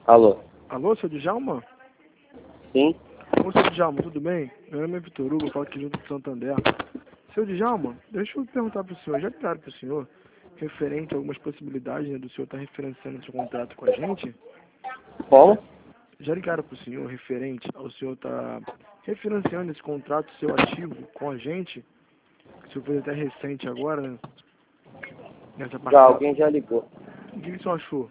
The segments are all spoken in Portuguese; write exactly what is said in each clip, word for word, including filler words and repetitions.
Alô? Alô, seu Djalma? Sim? Ô, seu Djalma, tudo bem? Meu nome é Vitor Hugo, eu falo aqui junto com o Santander. Seu Djalma, deixa eu perguntar para o senhor, já ligaram para o senhor, referente a algumas possibilidades, né, do senhor estar referenciando esse contrato com a gente? Como? Já ligaram para o senhor referente ao senhor estar refinanciando esse contrato seu ativo com a gente? O senhor fez até recente agora, né? Nessa Já, parcela. alguém já ligou. O que que o senhor achou?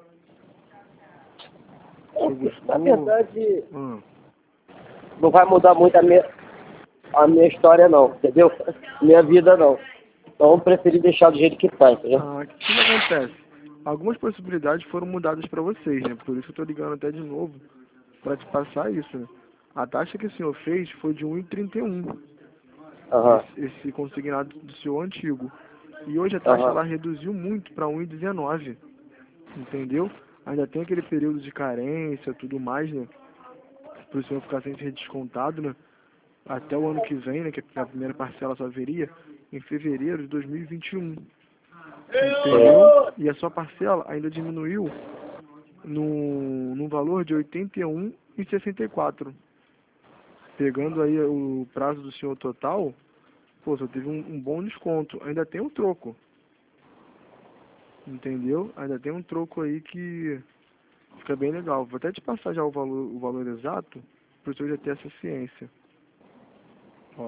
O senhor Na gostou? verdade, Hum. não vai mudar muito a minha, a minha história não, entendeu? Minha vida não. Então eu preferi deixar do jeito que tá, entendeu? Ah, o que, que acontece? Algumas possibilidades foram mudadas para vocês, né? Por isso eu estou ligando até de novo para te passar isso, né? A taxa que o senhor fez foi de um e trinta e um, Aham, esse, esse consignado do senhor antigo. E hoje a taxa aham. ela reduziu muito para um e dezenove, entendeu? Ainda tem aquele período de carência, tudo mais, né? Para o senhor ficar sem ser descontado, né? Até o ano que vem, né? Que a primeira parcela só viria em fevereiro de dois mil e vinte e um. Entendeu? E a sua parcela ainda diminuiu no, no valor de oitenta e um e sessenta e quatro. Pegando aí o prazo do senhor total, pô, só teve um, um bom desconto. Ainda tem um troco. Entendeu? Ainda tem um troco aí que fica bem legal. Vou até te passar já o valor, o valor exato, para o senhor já ter essa ciência. Ó.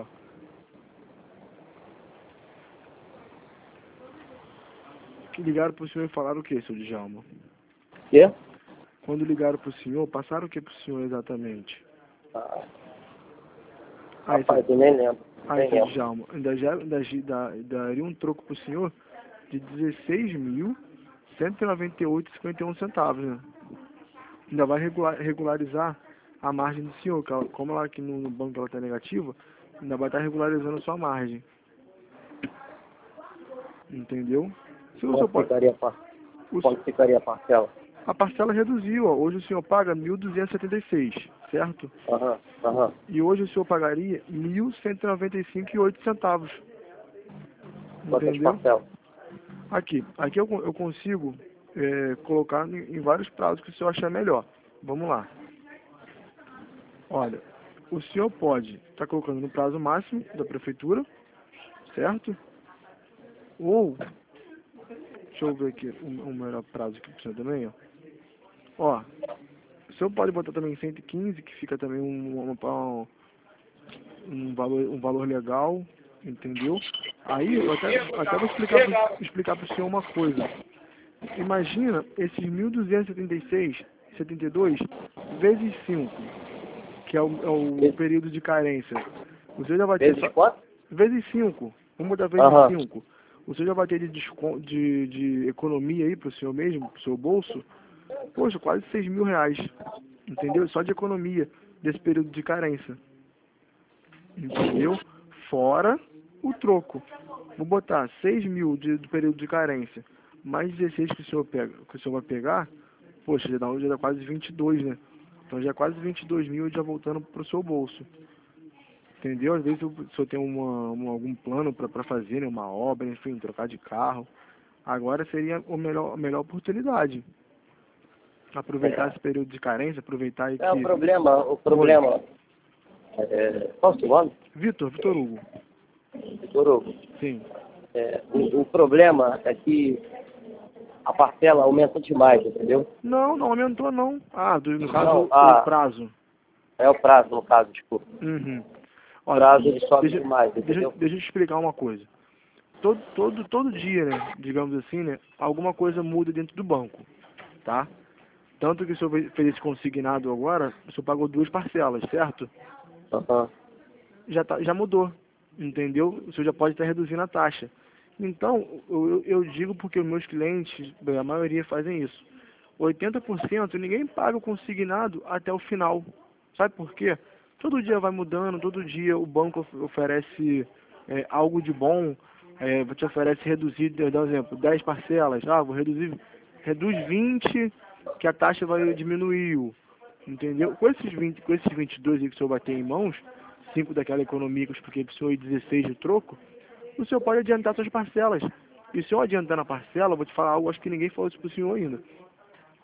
Que ligaram pro senhor e falaram o que, seu Djalma? Quê? Quando ligaram pro senhor, passaram o que pro senhor exatamente? Ah, Aí, rapaz, seu, eu nem lembro. aí, Nem seu lembro. Djalma, ainda, já, ainda gi- dá- daria um troco pro senhor de dezesseis mil cento e noventa e oito e cinquenta e um centavos, né? Ainda vai regular, regularizar a margem do senhor, que ela- como ela aqui no, no banco ela está negativa, ainda vai estar regularizando a sua margem. Entendeu? Se o senhor Quanto pode, ficaria a, par... o, Quanto ficaria a parcela? a parcela reduziu, ó. Hoje o senhor paga mil duzentos e setenta e seis, certo? Aham, aham. E hoje o senhor pagaria mil cento e noventa e cinco e oito centavos. Quantas Entendeu? parcelas? Aqui, aqui eu, con- eu consigo é, colocar em, em vários prazos que o senhor achar melhor. Vamos lá. Olha, o senhor pode estar colocando no prazo máximo da prefeitura, certo? Ou, deixa eu ver aqui o, o melhor prazo aqui para o senhor também, ó. Ó, o senhor pode botar também cento e quinze, que fica também um, um, um valor, um valor legal, entendeu? Aí eu até, até vou explicar pro, explicar para o senhor uma coisa. Imagina esses mil duzentos e setenta e seis, setenta e dois vezes cinco, que é o, é o Vezes, período de carência. O senhor já vai ter vezes só, quanto? vezes cinco, vamos botar vezes Aham. cinco. O senhor já vai ter de, descon- de, de economia aí para o senhor mesmo, para o seu bolso, poxa, quase seis mil reais, entendeu? Só de economia desse período de carência. Entendeu? Fora o troco. Vou botar seis mil de, do período de carência, mais dezesseis que o senhor pega, que o senhor vai pegar, poxa, já dá, já dá quase vinte e dois, né? Então já é quase vinte e dois mil já voltando pro seu bolso. Entendeu? Às vezes o senhor tem uma, uma- algum plano para fazer, né? Uma obra, enfim, trocar de carro. Agora seria o melhor, a melhor oportunidade. Aproveitar esse período de carência, aproveitar aí É, o que. problema, o Oi. problema... É, qual é o seu nome? Vitor, Vitor Hugo. Doutor Hugo? Sim. É, o, o problema é que a parcela aumenta demais, entendeu? Não, não aumentou não. Ah, do- no caso Não, o a, prazo. é o prazo, no caso, desculpa. Uhum. O Olha, prazo ele sobe deixa, demais, deixa, entendeu? deixa eu te explicar uma coisa. Todo, todo, todo dia, né, digamos assim, né, alguma coisa muda dentro do banco, tá? Tanto que o senhor fez fez esse consignado agora, o senhor pagou duas parcelas, certo? Aham. Já, tá, já mudou, entendeu? O senhor já pode estar reduzindo a taxa. Então, eu, eu eu digo porque os meus clientes, bem, a maioria fazem isso. oitenta por cento ninguém paga o consignado até o final. Sabe por quê? Todo dia vai mudando, todo dia o banco of- oferece é, algo de bom, é, te oferece reduzir, eu dar um exemplo, dez parcelas, ah, vou reduzir, reduz vinte, que a taxa vai diminuir, entendeu? Com esses vinte, com esses vinte e dois aí que o senhor vai ter em mãos, cinco daquela economia que eu expliquei para o senhor e dezesseis de troco, o senhor pode adiantar suas parcelas. E se eu adiantar na parcela, eu vou te falar algo, acho que ninguém falou isso para o senhor ainda.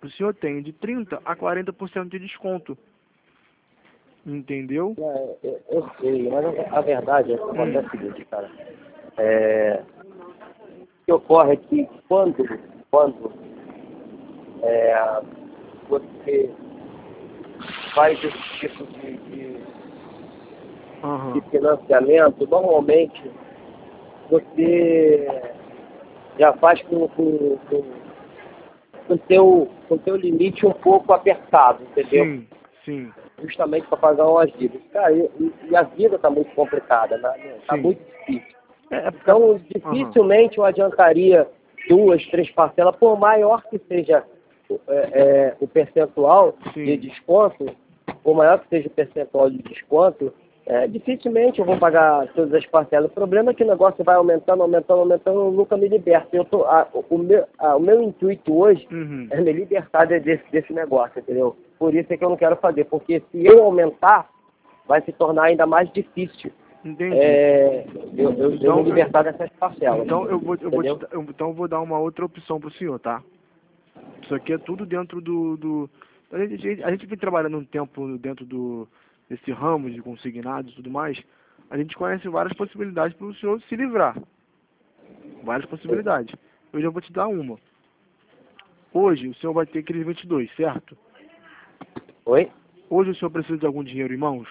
o senhor tem de trinta a quarenta por cento de desconto. Entendeu? É, eu, eu sei, mas a, a verdade é que Hum. é o seguinte, cara. É, o que ocorre é que quando, quando é, você faz esse tipo de, de, Aham. de financiamento, normalmente você já faz com, com, com, com, teu, com teu limite um pouco apertado, entendeu? Sim, sim, Justamente para pagar umas dívidas. Cara, e, e a vida está muito complicada, né? Está sim. muito difícil. É, é porque... Então, Aham. dificilmente eu adiantaria duas, três parcelas, por maior que seja é, é, o percentual Sim. de desconto, por maior que seja o percentual de desconto, é, dificilmente eu vou pagar todas as parcelas. O problema é que o negócio vai aumentando, aumentando, aumentando, eu nunca me liberto. Eu tô, a, o, meu, a, o meu intuito hoje Uhum. é me libertar de- desse, desse negócio, entendeu? Por isso é que eu não quero fazer, porque se eu aumentar, vai se tornar ainda mais difícil. Entendi. É, eu, eu, eu Então, me libertar dessas parcelas. Então eu vou, eu vou, te, entendeu? eu- então eu vou dar uma outra opção pro senhor, tá? Isso aqui é tudo dentro do... do a, gente, a gente a gente vem trabalhando um tempo dentro do desse ramo de consignados e tudo mais. A gente conhece várias possibilidades para o senhor se livrar. Várias possibilidades. Eu já vou te dar uma. Hoje o senhor vai ter aqueles vinte e dois, certo? Oi? Hoje o senhor precisa de algum dinheiro em mãos?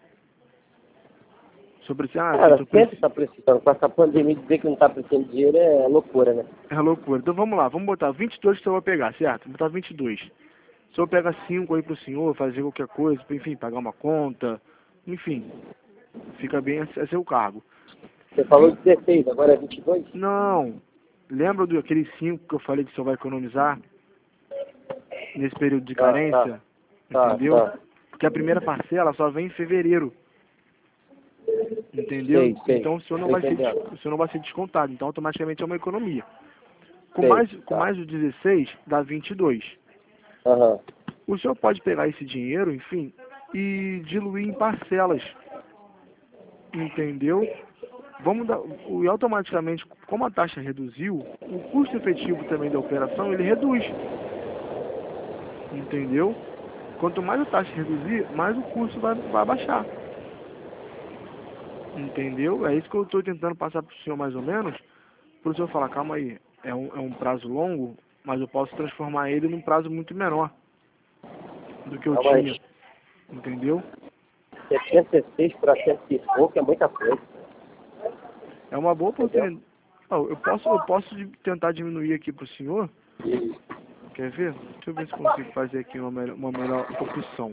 O senhor precisa... Ah, Cara, eu sempre preciso... está precisando. Com essa pandemia, dizer que não está precisando de dinheiro é loucura, né? É loucura. Então vamos lá, vamos botar vinte e dois que o senhor vai pegar, certo? Vou botar vinte e dois. O senhor pega cinco aí pro senhor, fazer qualquer coisa, enfim, pagar uma conta, enfim, fica bem a, a seu cargo. Você falou dezesseis, agora é vinte e dois? Não, lembra do aqueles cinco que eu falei que o senhor vai economizar nesse período de Tá, carência? tá, Entendeu? tá. Porque a primeira parcela só vem em fevereiro. Entendeu? Sei, sei. Então o senhor não Tô vai ser, entendendo. des- o senhor não vai ser descontado, então automaticamente é uma economia. Com Sei, mais, com tá. mais o dezesseis, dá vinte e dois. Aham. O senhor pode pegar esse dinheiro, enfim, e diluir em parcelas. Entendeu? Vamos dar, e automaticamente, como a taxa reduziu, o custo efetivo também da operação, ele reduz. Entendeu? Quanto mais a taxa reduzir, mais o custo vai, vai baixar. Entendeu? É isso que eu estou tentando passar para o senhor mais ou menos, para o senhor falar, calma aí, é um, é um prazo longo, mas eu posso transformar ele num prazo muito menor do que eu Não, tinha. mas Entendeu? setenta e seis para cento e pouco é muita coisa. É uma boa Entendeu? oportunidade. Oh, eu posso, eu posso di- tentar diminuir aqui para o senhor? Quer ver? Deixa eu ver se consigo fazer aqui uma melhor, uma melhor opção.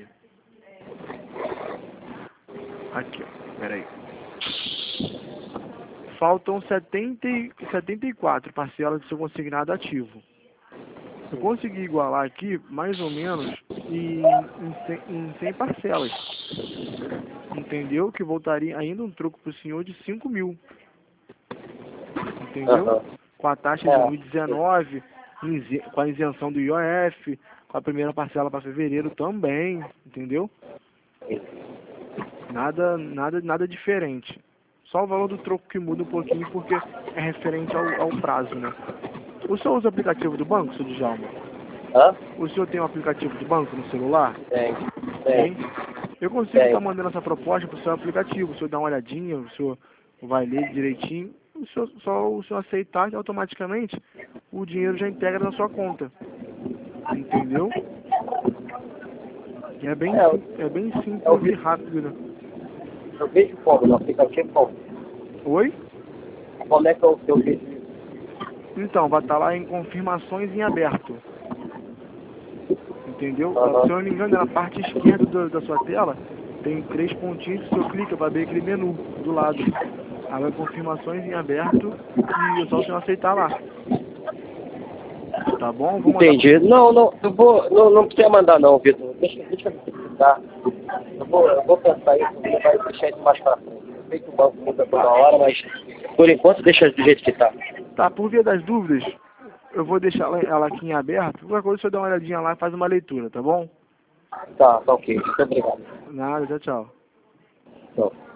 Aqui, ó. Pera aí. Faltam setenta e, setenta e quatro parcelas do seu consignado ativo. Se eu conseguir igualar aqui, mais ou menos, em, em, cem, em cem parcelas. Entendeu? Que voltaria ainda um troco para o senhor de cinco mil. Entendeu? Aham. Com a taxa de É. dois mil e dezenove, ize- com a isenção do I O F, com a primeira parcela para fevereiro também, entendeu? Nada, nada, nada diferente. Só o valor do troco que muda um pouquinho porque é referente ao, ao prazo, né? O senhor usa o aplicativo do banco, seu Djalma? Hã? O senhor tem um aplicativo do banco no celular? Tem. Tem? Tem. Eu consigo Tem. estar mandando essa proposta para o seu aplicativo. O senhor dá uma olhadinha, o senhor vai ler direitinho. O senhor, só o senhor aceitar e automaticamente o dinheiro já integra na sua conta. Entendeu? E é bem, É, sim- é bem eu simples vi. e rápido, né? Eu vejo como no aplicativo como. Oi? Como é que eu, eu vejo isso? Então, vai estar lá em confirmações em aberto. Entendeu? Aham. Se eu não me engano, na parte esquerda do- da sua tela, tem três pontinhos que o senhor clica para abrir aquele menu do lado. Aí vai confirmações em aberto e é só o senhor aceitar lá. Tá bom? Vou mandar. Entendi. Não, não, eu vou. Não, não precisa mandar não, Vitor. Deixa, deixa eu pensar. Eu vou, eu vou pensar isso e vai deixar isso mais pra frente. Eu sei que o banco muda toda hora, mas por enquanto deixa do jeito que tá. Tá, por via das dúvidas, eu vou deixar ela, ela aqui em aberto. Qualquer coisa, o senhor dá uma olhadinha lá e faz uma leitura, tá bom? Tá, tá ok. Muito obrigado. Nada, tchau, tchau. Tchau.